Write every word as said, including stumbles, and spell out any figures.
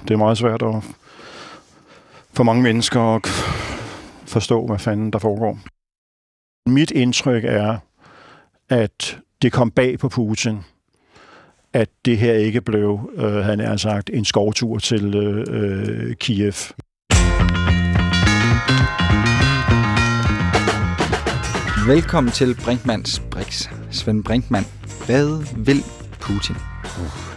det er meget svært at, for mange mennesker at forstå, hvad fanden der foregår. Mit indtryk er, at det kom bag på Putin, at det her ikke blev, øh, han har sagt, en skovtur til øh, Kiev. Velkommen til Brinkmanns Brix. Svend Brinkmann, hvad vil Putin? Uh.